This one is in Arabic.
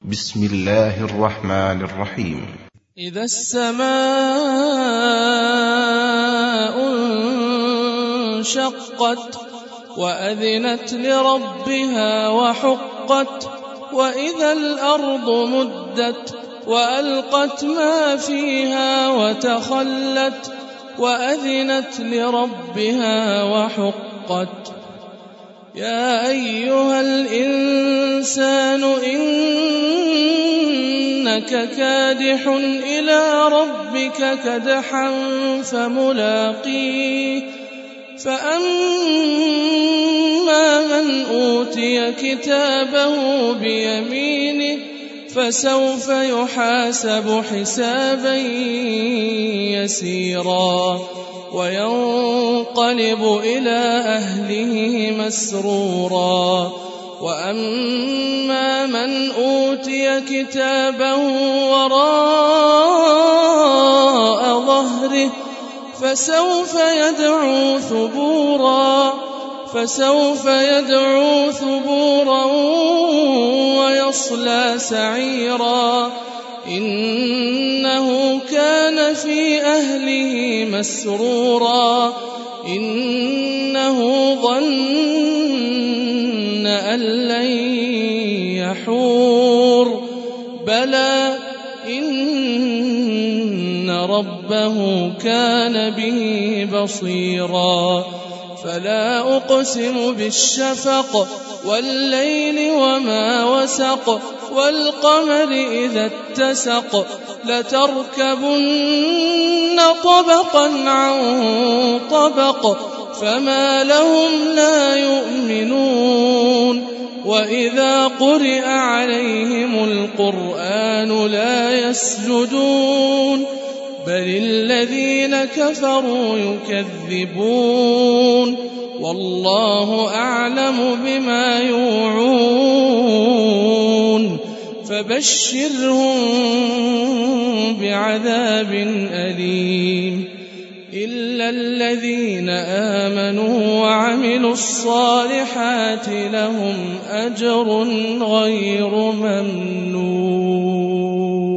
بسم الله الرحمن الرحيم. إذا السماء انشقت وأذنت لربها وحقت وإذا الأرض مدت وألقت ما فيها وتخلت وأذنت لربها وحقت. يا أيها الإنسان إنك كادح إلى ربك كدحا فملاقيه. فأما من أوتي كتابه بيمينه فسوف يحاسب حسابا يسيرا وينقلب إلى أهله مسرورا. وأما من أوتي كتابه وراء ظهره فسوف يدعو ثبورا ويصلى سعيرا. إنه كان في أهله مسرورا. إنه ظن أن لن يحور. بلى إن ربه كان به بصيرا. فلا أقسم بالشفق والليل وما وسق والقمر إذا اتسق لتركبن طبقا عن طبق فما لهم لا يؤمنون. وإذا قرئ عليهم القرآن لا يسجدون بل الذين كفروا يكذبون. والله أعلم بما يوعون فبشرهم بعذاب أليم. إلا الذين آمنوا وعملوا الصالحات لهم أجر غير ممنون.